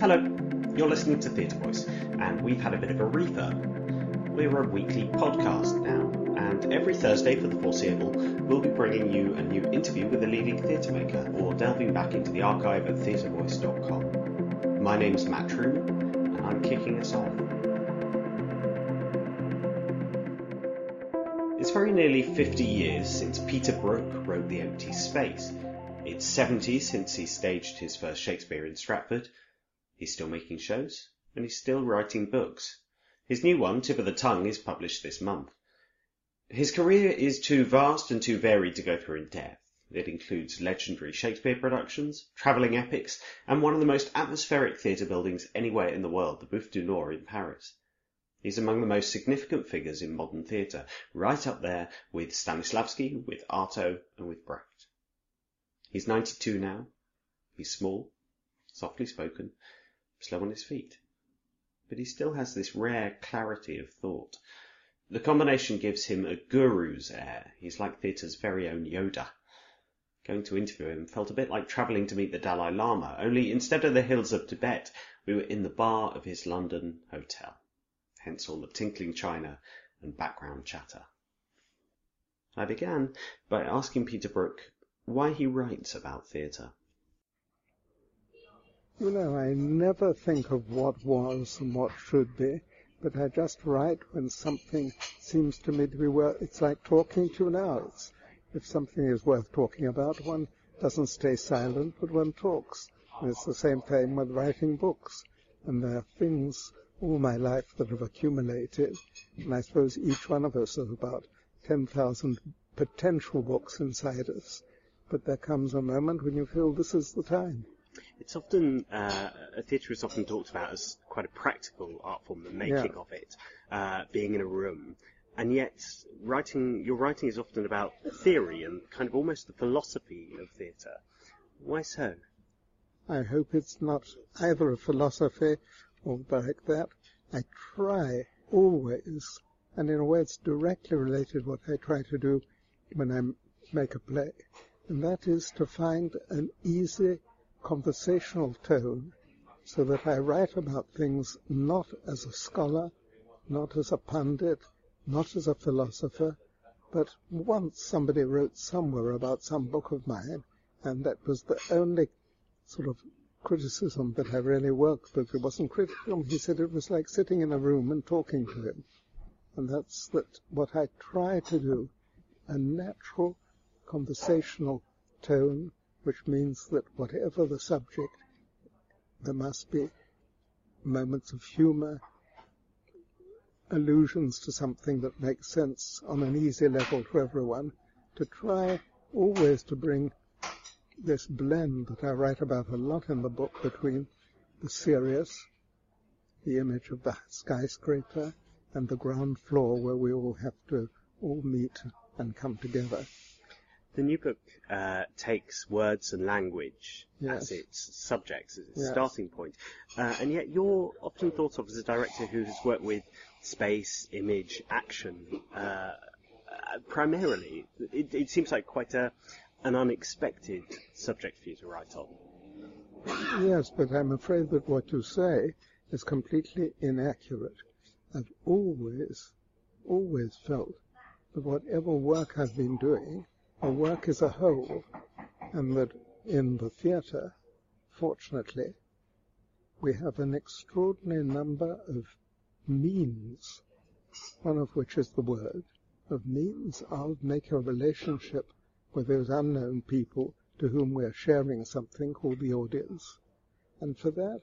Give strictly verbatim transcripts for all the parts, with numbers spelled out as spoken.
Hello, you're listening to Theatre Voice, and we've had a bit of a refurb. We're a weekly podcast now, and every Thursday for the foreseeable, we'll be bringing you a new interview with a leading theatre maker, or delving back into the archive at theatre voice dot com. My name's Matt Truman, and I'm kicking us off. It's very nearly fifty years since Peter Brook wrote The Empty Space. It's seventy since he staged his first Shakespeare in Stratford. He's still making shows, and he's still writing books. His new one, Tip of the Tongue, is published this month. His career is too vast and too varied to go through in depth. It includes legendary Shakespeare productions, travelling epics, and one of the most atmospheric theatre buildings anywhere in the world, the Bouffe du Nord in Paris. He's among the most significant figures in modern theatre, right up there with Stanislavski, with Artaud, and with Brecht. He's ninety-two now. He's small, softly spoken, slow on his feet. But he still has this rare clarity of thought. The combination gives him a guru's air. He's like theatre's very own Yoda. Going to interview him felt a bit like travelling to meet the Dalai Lama, only instead of the hills of Tibet, we were in the bar of his London hotel. Hence all the tinkling china and background chatter. I began by asking Peter Brook why he writes about theatre. You know, I never think of what was and what should be, but I just write when something seems to me to be worth. It's like talking to you now. It's, if something is worth talking about, one doesn't stay silent, but one talks. And it's the same thing with writing books. And there are things all my life that have accumulated, and I suppose each one of us has about ten thousand potential books inside us. But there comes a moment when you feel this is the time. It's often, uh, a theatre is often talked about as quite a practical art form, the making Yeah. of it, uh, being in a room. And yet, writing, your writing is often about theory and kind of almost the philosophy of theatre. Why so? I hope it's not either a philosophy or like that. I try always, and in a way it's directly related to what I try to do when I make a play, and that is to find an easy conversational tone so that I write about things not as a scholar, not as a pundit, not as a philosopher, but once somebody wrote somewhere about some book of mine, and that was the only sort of criticism that I really worked with. It wasn't criticism. He said it was like sitting in a room and talking to him. And that's that what I try to do, a natural conversational tone, which means that whatever the subject, there must be moments of humour, allusions to something that makes sense on an easy level to everyone, to try always to bring this blend that I write about a lot in the book between the serious, the image of the skyscraper, and the ground floor where we all have to all meet and come together. The new book uh, takes words and language Yes. as its subject, as its Yes. starting point. Uh, and yet you're often thought of as a director who has worked with space, image, action, uh, uh, primarily. It, it seems like quite a, an unexpected subject for you to write on. Yes, but I'm afraid that what you say is completely inaccurate. I've always, always felt that whatever work I've been doing, a work is a whole, and that in the theatre, fortunately, we have an extraordinary number of means, one of which is the word, of means of making a relationship with those unknown people to whom we are sharing something called the audience. And for that,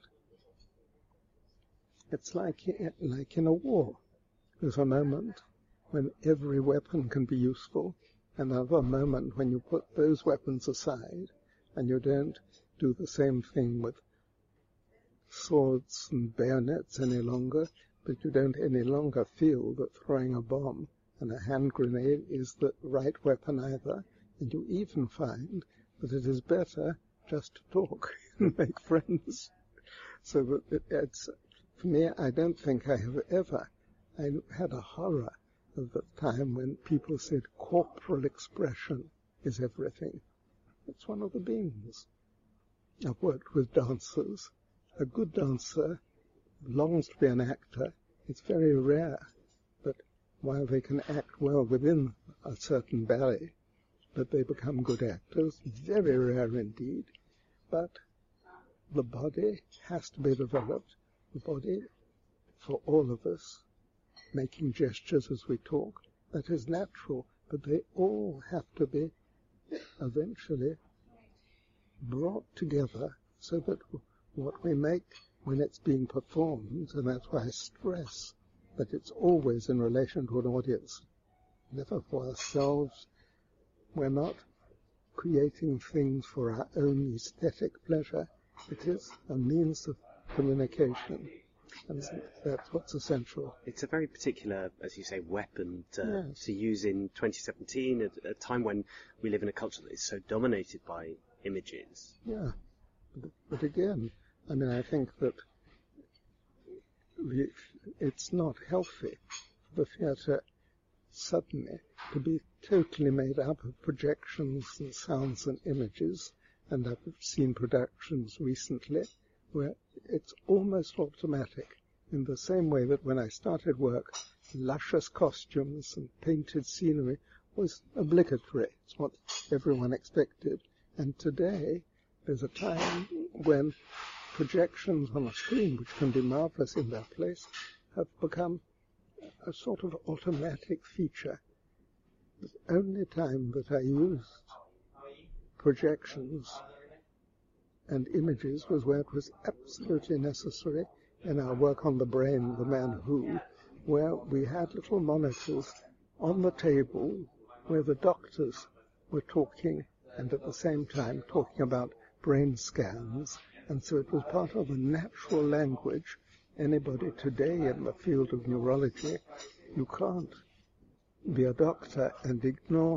it's like, like in a war. There's a moment when every weapon can be useful, another moment when you put those weapons aside and you don't do the same thing with swords and bayonets any longer, but you don't any longer feel that throwing a bomb and a hand grenade is the right weapon either, and you even find that it is better just to talk and make friends. So that it, it's, for me, I don't think I have ever, I had a horror of the time when people said corporal expression is everything. It's one of the beings. I've worked with dancers, a good dancer longs to be an actor. It's very rare that while they can act well within a certain ballet, that they become good actors. Very rare indeed. But the body has to be developed. The body, for all of us, making gestures as we talk, that is natural, but they all have to be eventually brought together so that what we make when it's being performed, and that's why I stress that it's always in relation to an audience, never for ourselves. We're not creating things for our own aesthetic pleasure. It is a means of communication, and that's what's essential. It's a very particular, as you say, weapon to, Yes. to use in twenty seventeen, at a time when we live in a culture that is so dominated by images. Yeah, but, but again, I mean, I think that the, it's not healthy for the theatre suddenly to be totally made up of projections and sounds and images, and I've seen productions recently where it's almost automatic, in the same way that when I started work, luscious costumes and painted scenery was obligatory. It's what everyone expected. And today, there's a time when projections on a screen, which can be marvelous in their place, have become a sort of automatic feature. The only time that I used projections and images was where it was absolutely necessary in our work on the brain, The Man Who, where we had little monitors on the table where the doctors were talking and at the same time talking about brain scans, and so it was part of the natural language. Anybody today in the field of neurology, you can't be a doctor and ignore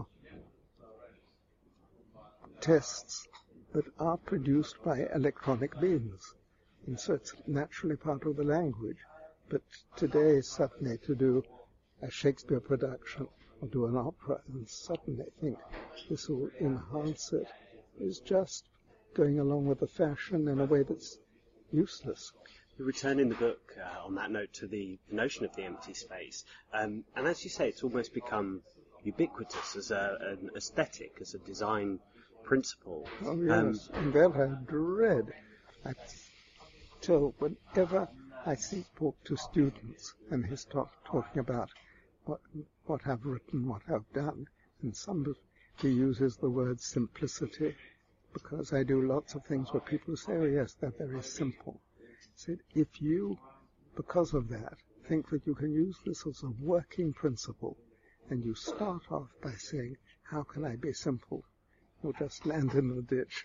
tests that are produced by electronic beams. And so it's naturally part of the language. But today, suddenly, to do a Shakespeare production or do an opera and suddenly think this will enhance it is just going along with the fashion in a way that's useless. We return in the book, uh, on that note, to the notion of the empty space. Um, and as you say, it's almost become ubiquitous as a, an aesthetic, as a design principle. Oh, yes, um, and that I dread. I tell whenever I see talk to students and he's talk, talking about what, what I've written, what I've done, and somebody uses the word simplicity, because I do lots of things where people say, oh yes, they're very simple. Said, if you, because of that, think that you can use this as a working principle, and you start off by saying, how can I be simple? You'll just land in the ditch.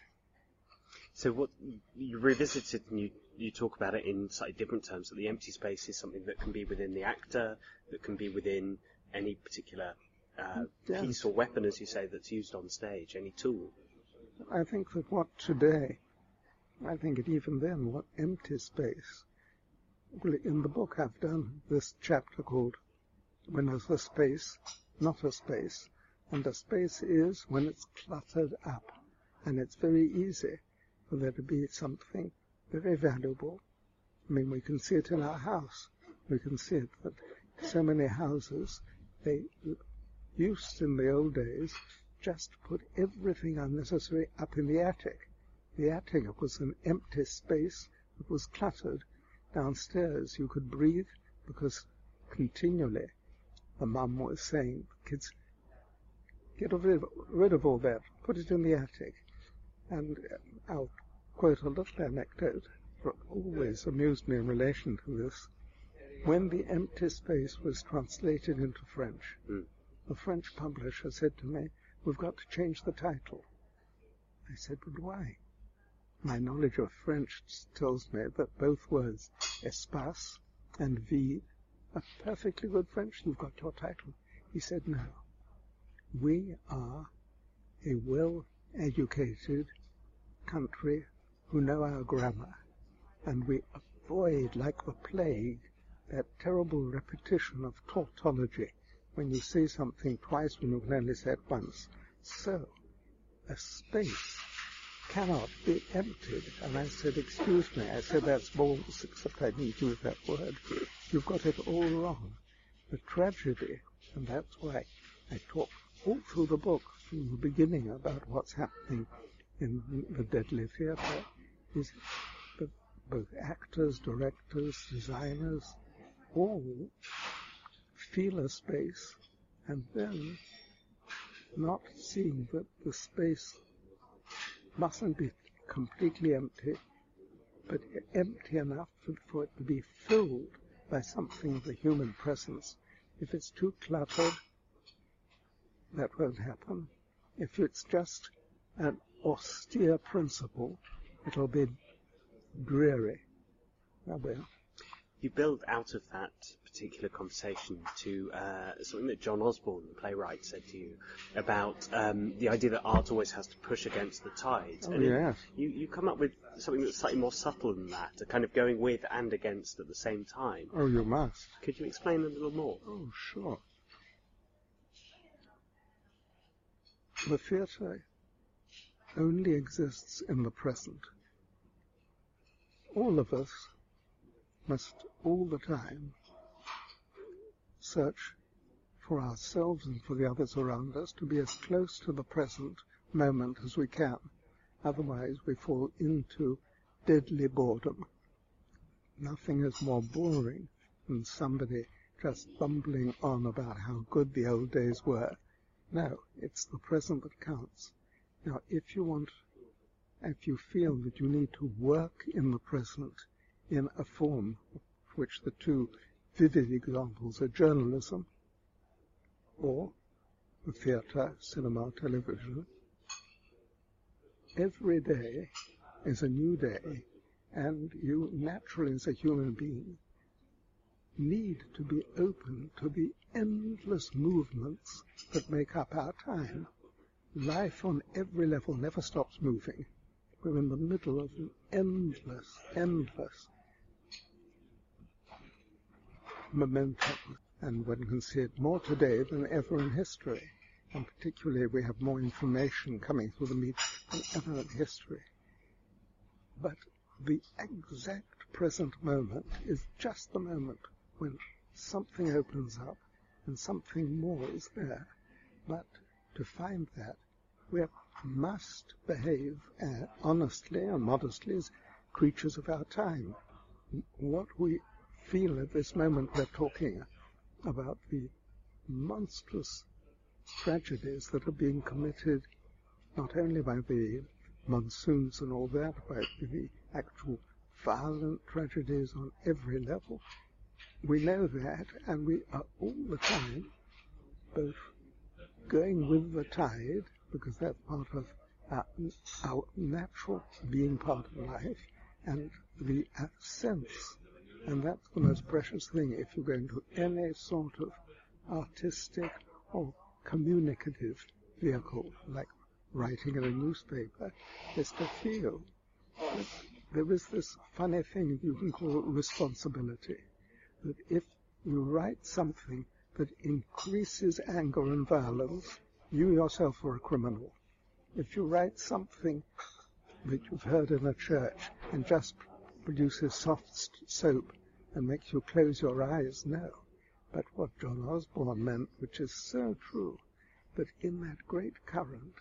So what you revisit it and you, you talk about it in slightly different terms, that the empty space is something that can be within the actor, that can be within any particular uh, yes. piece or weapon, as you say, that's used on stage, any tool. I think that what today, I think it even then, what empty space, well, in the book I've done this chapter called When There's a Space, Not a Space, and a space is when it's cluttered up, and it's very easy for there to be something very valuable. I mean, we can see it in our house. We can see it that so many houses, they used in the old days just put everything unnecessary up in the attic. The attic was an empty space that was cluttered. Downstairs you could breathe because continually the mum was saying, kids, get rid of, rid of all that, put it in the attic. And I'll quote a little anecdote that always amused me in relation to this. When The Empty Space was translated into French, mm. the French publisher said to me, we've got to change the title. I said, but why? My knowledge of French tells me that both words, espace and vide, are perfectly good French. You've got your title. He said, no. We are a well-educated country who know our grammar, and we avoid, like the plague, that terrible repetition of tautology when you say something twice when you can only say it once. So, a space cannot be emptied. And I said, excuse me, I said, that's balls, except I didn't use that word. You've got it all wrong. The tragedy, and that's why I talk all through the book, from the beginning, about what's happening in the Deadly Theatre, is that both actors, directors, designers, all feel a space, and then not seeing that the space mustn't be completely empty, but empty enough for, for it to be filled by something of the human presence. If it's too cluttered, that won't happen. If it's just an austere principle, it'll be dreary. Oh, well. You build out of that particular conversation to uh, something that John Osborne, the playwright, said to you about um, the idea that art always has to push against the tide. Oh, and yes. It, you, you come up with something that's slightly more subtle than that, a kind of going with and against at the same time. Oh, you must. Could you explain a little more? Oh, sure. The theatre only exists in the present. All of us must all the time search for ourselves and for the others around us to be as close to the present moment as we can. Otherwise we fall into deadly boredom. Nothing is more boring than somebody just bumbling on about how good the old days were. No, it's the present that counts. Now, if you want, if you feel that you need to work in the present in a form of which the two vivid examples are journalism or the theatre, cinema, television, every day is a new day, and you naturally, as a human being, need to be open to the endless movements that make up our time. Life on every level never stops moving. We're in the middle of an endless, endless momentum, and one can see it more today than ever in history, and particularly we have more information coming through the media than ever in history. But the exact present moment is just the moment when something opens up and something more is there. But to find that, we must behave uh, honestly and modestly as creatures of our time. What we feel at this moment, we're talking about the monstrous tragedies that are being committed not only by the monsoons and all that, but the actual violent tragedies on every level. We know that, and we are all the time both going with the tide, because that's part of our, our natural being part of life, and the uh, sense. And that's the most precious thing if you go into any sort of artistic or communicative vehicle, like writing in a newspaper, is to feel that there is this funny thing you can call responsibility, that if you write something that increases anger and violence, you yourself are a criminal. If you write something that you've heard in a church and just produces soft soap and makes you close your eyes, no. But what John Osborne meant, which is so true, that in that great current,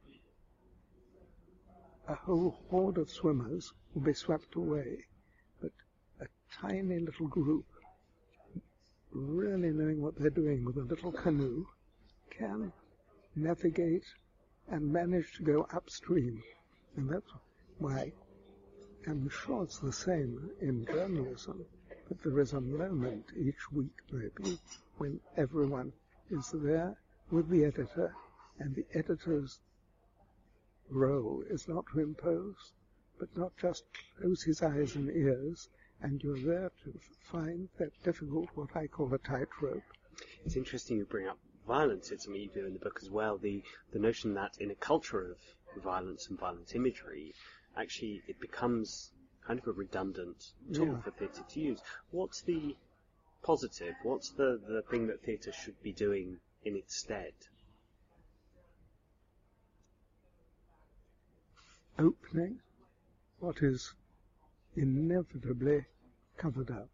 a whole horde of swimmers will be swept away, but a tiny little group, really knowing what they're doing with a little canoe, can navigate and manage to go upstream. And that's why I'm sure it's the same in journalism, that there is a moment each week, maybe, when everyone is there with the editor, and the editor's role is not to impose, but not just close his eyes and ears, and you're there to find that difficult, what I call a tightrope. It's interesting you bring up violence. It's something you do in the book as well. The the notion that in a culture of violence and violent imagery, actually it becomes kind of a redundant tool Yeah. for theatre to use. What's the positive? What's the, the thing that theatre should be doing in its stead? opening what is inevitably covered up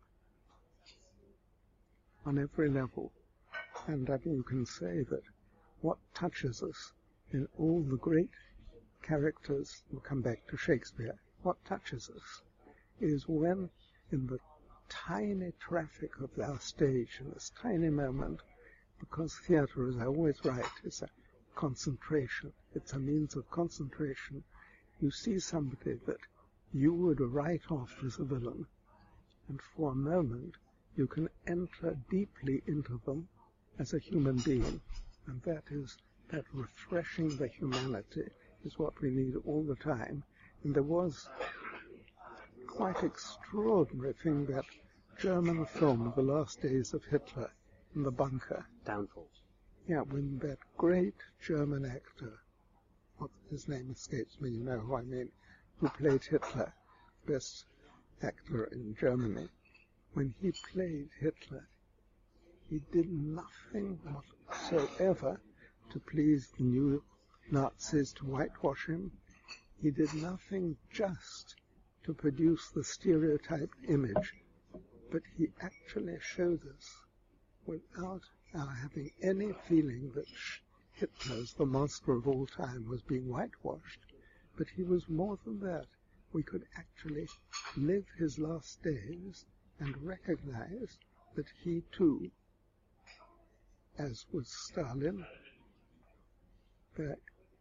on every level. And I mean, you can say that what touches us in all the great characters, we'll come back to Shakespeare, what touches us is when in the tiny traffic of our stage, in this tiny moment, because theatre, as I always write, is a concentration. It's a means of concentration. You see somebody that you would write off as a villain, and for a moment you can enter deeply into them as a human being. And that is, that refreshing the humanity is what we need all the time. And there was quite extraordinary thing, that German film, The Last Days of Hitler, in the bunker. Downfall. Yeah, when that great German actor, what his name escapes me, you know who I mean, who played Hitler, best actor in Germany, when he played Hitler, he did nothing whatsoever to please the new Nazis, to whitewash him. He did nothing just to produce the stereotyped image, but he actually showed us, without our having any feeling that Hitler's the monster of all time was being whitewashed, but he was more than that. We could actually live his last days and recognize that he too, as was Stalin, that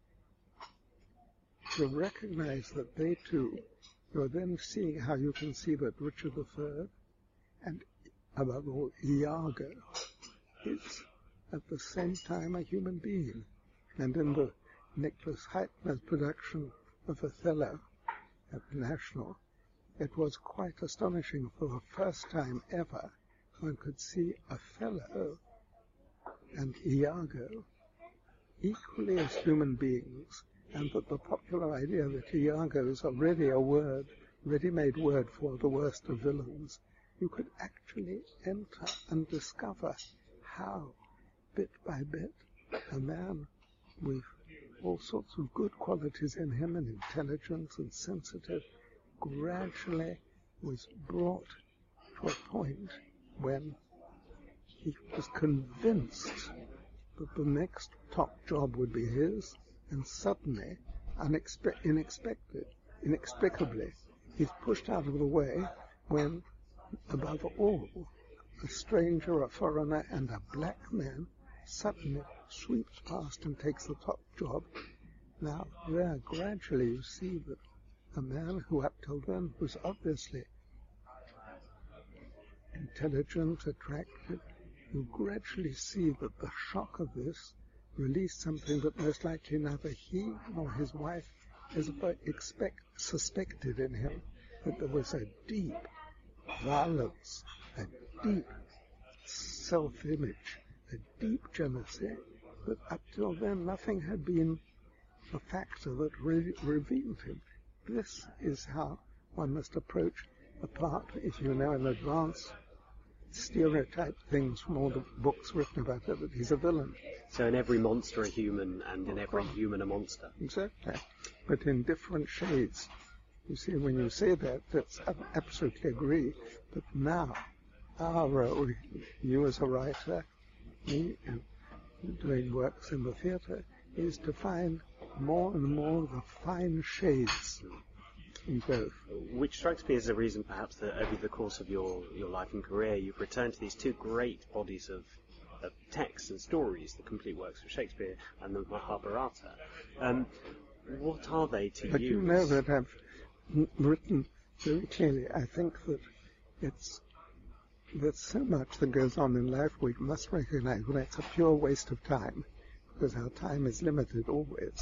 to recognize that they too, you're then seeing how you can see that Richard the Third, and above all Iago, is at the same time a human being. And in the Nicholas Heitner's production of Othello at the National, it was quite astonishing. For the first time ever, one could see Othello and Iago equally as human beings, and that the popular idea that Iago is already a word, ready-made word for the worst of villains, you could actually enter and discover how, bit by bit, a man with all sorts of good qualities in him, and intelligence and sensitive, gradually was brought to a point when he was convinced that the next top job would be his, and suddenly, unexpe- unexpected, inexplicably, he's pushed out of the way when, above all, a stranger, a foreigner, and a black man suddenly sweeps past and takes the top job. Now, there, gradually, you see that a man who up till then was obviously intelligent, attractive, you gradually see that the shock of this released something that most likely neither he nor his wife has ever expect, suspected in him, that there was a deep violence, a deep self-image, a deep jealousy, that up till then nothing had been a factor that really revealed him. This is how one must approach a part, if you know in advance, stereotype things from all the books written about it, that he's a villain. So in every monster a human, and in every human a monster. Exactly. But in different shades. You see, when you say that, that's, I absolutely agree. But now, our role, you as a writer, me, and doing works in the theatre, is to find more and more the fine shades in both. Which strikes me as a reason, perhaps, that over the course of your, your life and career, you've returned to these two great bodies of, of texts and stories, the complete works of Shakespeare and the Mahabharata. Um, what are they to but you? But you know that I've n- written very clearly, I think that it's there's so much that goes on in life we must recognize when it's a pure waste of time, because our time is limited always.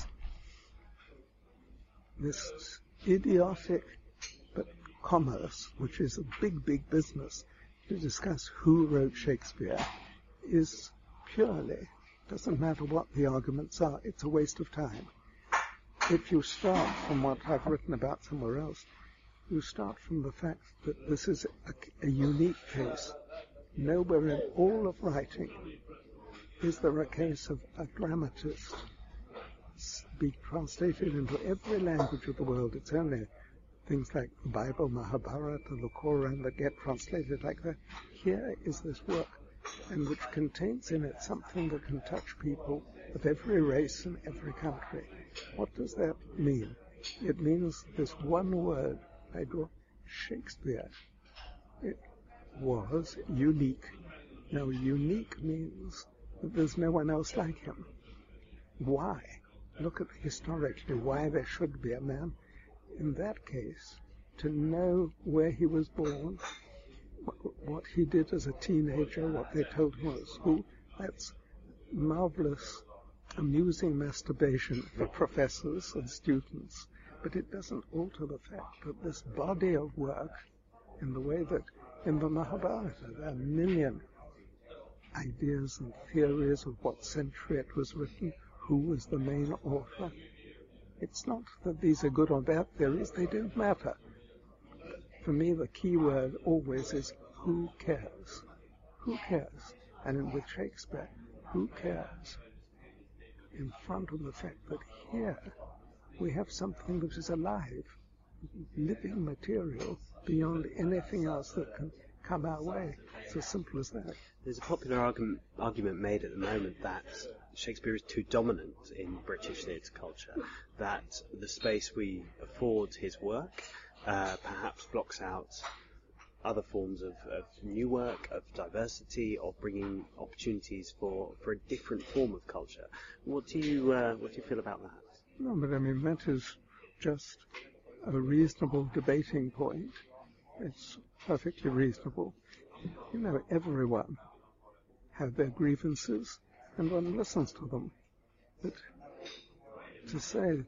This idiotic but commerce, which is a big, big business, to discuss who wrote Shakespeare, is purely, doesn't matter what the arguments are, it's a waste of time. If you start from what I've written about somewhere else, you start from the fact that this is a, a unique case. Nowhere in all of writing is there a case of a dramatist be translated into every language of the world. It's only things like the Bible, Mahabharata, the Quran that get translated like that. Here is this work, and which contains in it something that can touch people of every race and every country. What does that mean? It means this one word, I draw Shakespeare. It was unique. Now, unique means that there's no one else like him. Why? Look at historically why there should be a man. In that case, to know where he was born, what he did as a teenager, what they told him at school, that's marvelous, amusing masturbation for professors and students. But it doesn't alter the fact that this body of work, in the way that in the Mahabharata there are a million ideas and theories of what century it was written, who was the main author. It's not that these are good or bad theories, they don't matter. For me, the key word always is who cares? Who cares? And with Shakespeare, who cares? In front of the fact that here we have something that is alive, living material beyond anything else that can come our way. It's as simple as that. There's a popular argument, argument made at the moment that Shakespeare is too dominant in British theatre culture, that the space we afford his work uh, perhaps blocks out other forms of, of new work, of diversity, of bringing opportunities for, for a different form of culture. What do you uh, what do you feel about that? No, but I mean, that is just a reasonable debating point. It's perfectly reasonable. You know, everyone have their grievances, and one listens to them. But to say,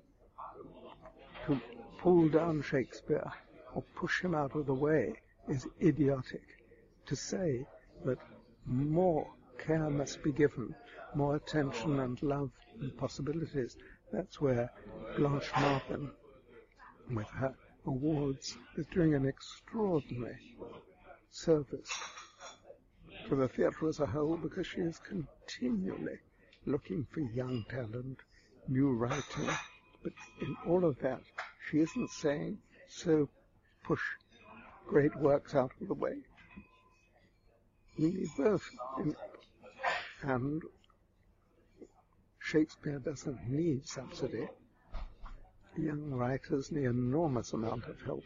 to pull down Shakespeare or push him out of the way is idiotic. To say that more care must be given, more attention and love and possibilities, that's where Blanche Martin, with her awards, is doing an extraordinary service to the theatre as a whole, because she is continually looking for young talent, new writing. But in all of that, she isn't saying, so push great works out of the way. We need both. In, and Shakespeare doesn't need subsidy. Young writers need an enormous amount of help.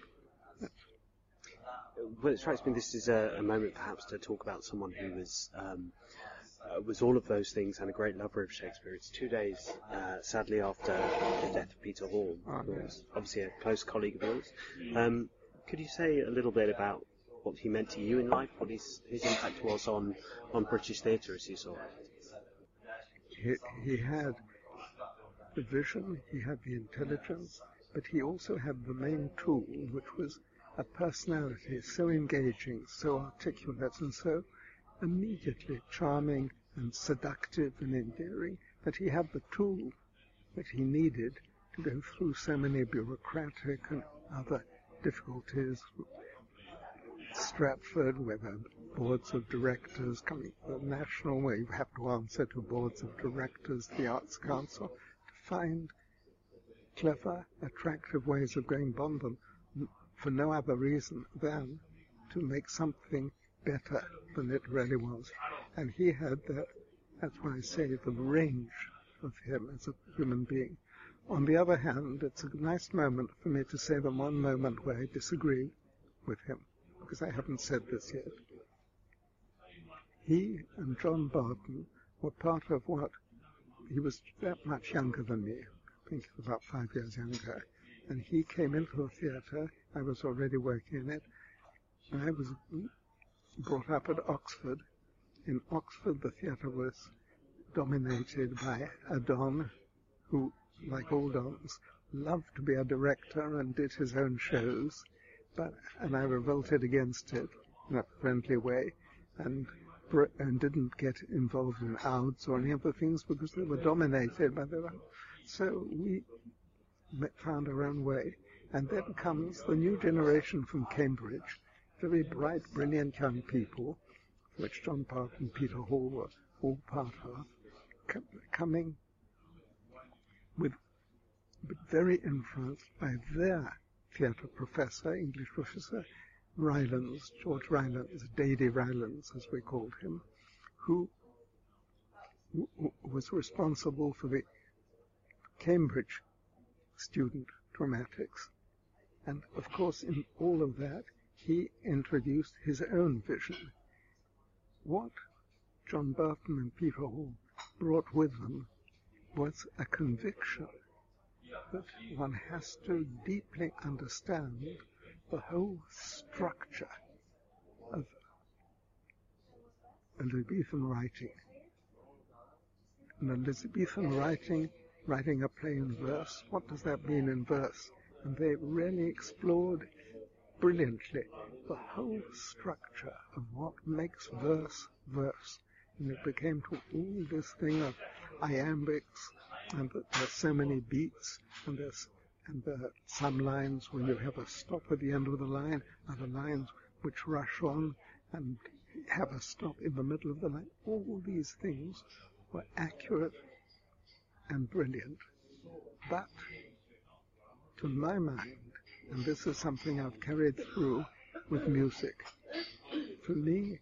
Well, it strikes me this is a, a moment perhaps to talk about someone who was um, uh, was all of those things and a great lover of Shakespeare. It's two days, uh, sadly, after the death of Peter Hall, Oh, who yes. was obviously a close colleague of yours. Um, could you say a little bit about what he meant to you in life, what his, his impact was on, on British theatre as you saw it? He, he had the vision, he had the intelligence, but he also had the main tool, which was a personality so engaging, so articulate, and so immediately charming and seductive and endearing, that he had the tool that he needed to go through so many bureaucratic and other difficulties. Stratford, where the boards of directors, coming to the national, where you have to answer to boards of directors, the Arts Council, to find clever, attractive ways of going beyond them, for no other reason than to make something better than it really was. And he had that, that's why I say the range of him as a human being. On the other hand, it's a nice moment for me to say the one moment where I disagree with him, because I haven't said this yet. He and John Barton were part of what, he was that much younger than me, I think about five years younger, and he came into the theatre. I was already working in it, and I was brought up at Oxford. In Oxford, the theatre was dominated by a don who, like all dons, loved to be a director and did his own shows, but and I revolted against it in a friendly way, and and didn't get involved in ouds or any other things because they were dominated by the. So we found our own way, and then comes the new generation from Cambridge, very bright, brilliant young people, which John Barton and Peter Hall were all part of, coming with but very influenced by their theatre professor, English professor, Rylance, George Rylance, Dady Rylance, as we called him, who w- was responsible for the Cambridge student dramatics. And, of course, in all of that, he introduced his own vision. What John Burton and Peter Hall brought with them was a conviction that one has to deeply understand the whole structure of Elizabethan writing. In Elizabethan writing, writing a play in verse, what does that mean in verse? And they really explored brilliantly the whole structure of what makes verse verse. And it became to all this thing of iambics, and that there's so many beats, and there's and there are some lines where you have a stop at the end of the line, other lines which rush on and have a stop in the middle of the line. All these things were accurate and brilliant. But to my mind, and this is something I've carried through with music, for me,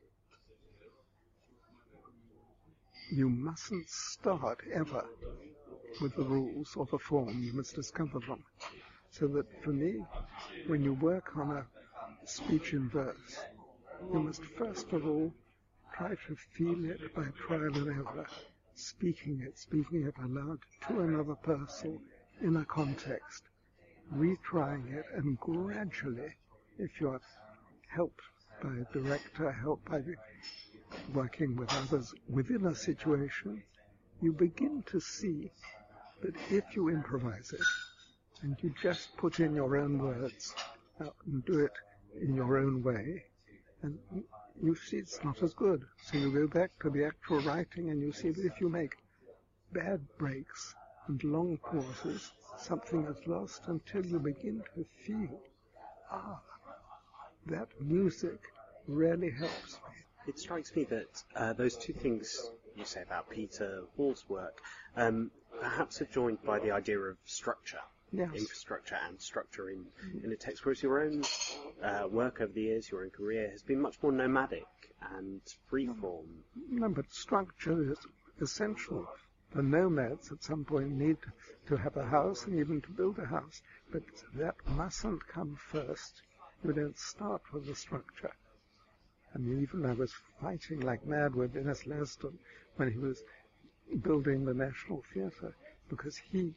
you mustn't start ever with the rules or the form. You must discover them. So that for me, when you work on a speech in verse, you must first of all try to feel it by trial and error, speaking it, speaking it aloud to another person in a context, retrying it, and gradually, if you're helped by a director, helped by the working with others within a situation, you begin to see that if you improvise it and you just put in your own words uh, and do it in your own way, and you see it's not as good. So you go back to the actual writing and you see that if you make bad breaks and long pauses, something is lost until you begin to feel, ah, that music really helps me. It strikes me that uh, those two things you say about Peter Hall's work um, perhaps are joined by the idea of structure, Yes. infrastructure and structure in, in a text, whereas your own uh, work over the years, your own career, has been much more nomadic and freeform. No, but structure is essential. The nomads at some point need to have a house and even to build a house, but that mustn't come first. You don't start with the structure. I mean, even I was fighting like mad with Innes Laston when he was building the National Theatre, because he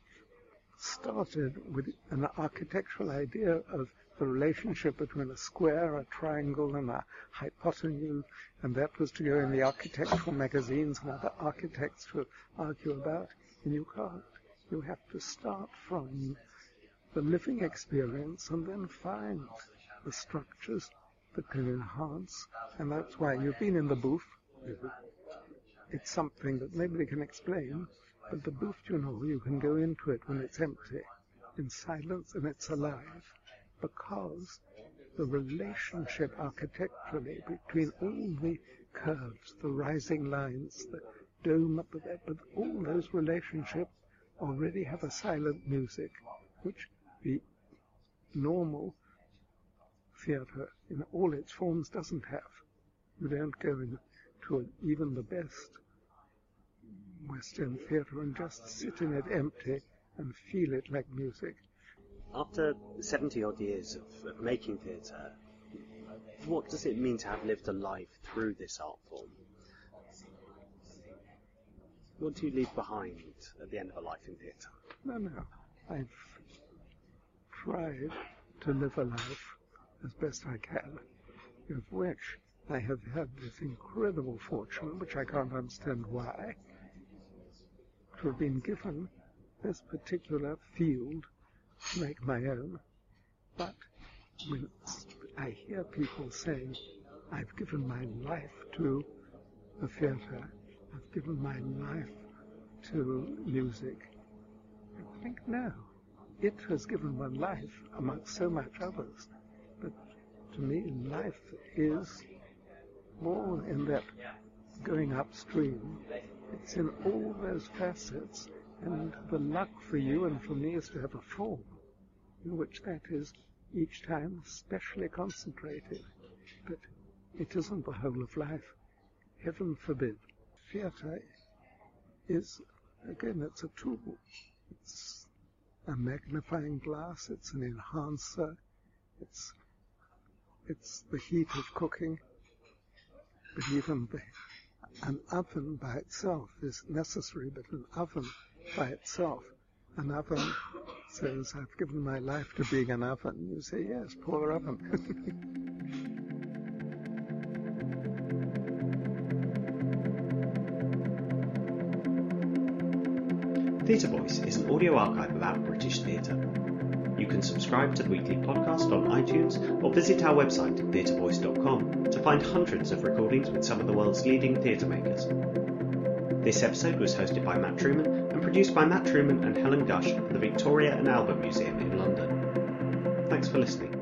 started with an architectural idea of the relationship between a square, a triangle, and a hypotenuse, and that was to go in the architectural magazines and other architects to argue about. And you can't. You have to start from the living experience and then find the structures that can enhance. And that's why you've been in the booth. It's something that nobody can explain, but the booth, you know, you can go into it when it's empty, in silence, and it's alive, because the relationship architecturally between all the curves, the rising lines, the dome up there, but all those relationships already have a silent music, which the normal theatre in all its forms doesn't have. You don't go into even the best West End theatre and just sit in it empty and feel it like music. After seventy odd years of, of making theatre, what does it mean to have lived a life through this art form? What do you leave behind at the end of a life in theatre? No, no. I've tried to live a life as best I can, of which I have had this incredible fortune, which I can't understand why, to have been given this particular field to make my own. But when I hear people saying, I've given my life to the theatre, I've given my life to music, I think, no. It has given one life amongst so much others. But to me, life is more in that going upstream. It's in all those facets And the luck for you and for me is to have a form in which that is each time specially concentrated. But it isn't the whole of life. Heaven forbid. Theatre is, again, it's a tool. It's a magnifying glass, it's an enhancer, it's it's the heat of cooking. But even the, an oven by itself is necessary, but an oven by itself, an oven says, I've given my life to being an oven. You say, yes, poor oven. Theatre Voice is an audio archive about British theatre. You can subscribe to the weekly podcast on iTunes or visit our website theatre voice dot com to find hundreds of recordings with some of the world's leading theatre makers. This episode was hosted by Matt Truman and produced by Matt Truman and Helen Gush for the Victoria and Albert Museum in London. Thanks for listening.